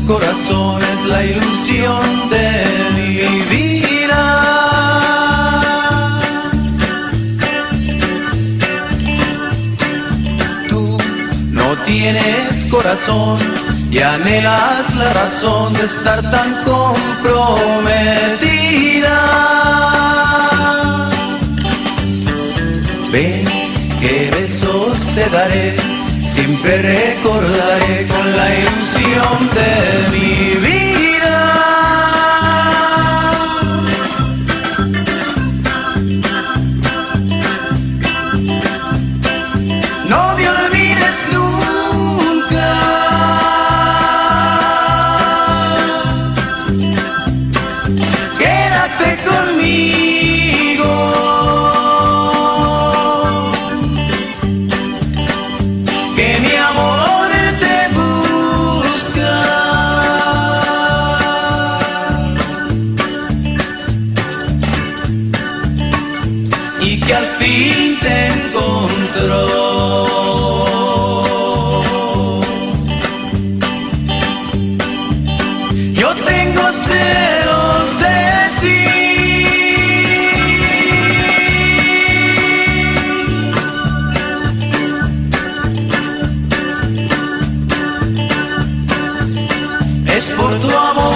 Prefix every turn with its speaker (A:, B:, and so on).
A: corazón es la ilusión de mi vida. Tú no tienes corazón y anhelas la razón de estar tan comprometida. Ven, qué besos te daré, siempre recordaré con la ilusión de mi vida. No me olvides nunca, quédate conmigo, que mi amor te busca. Y que al fin te encontró. Yo tengo celos de ti. Es por tu amor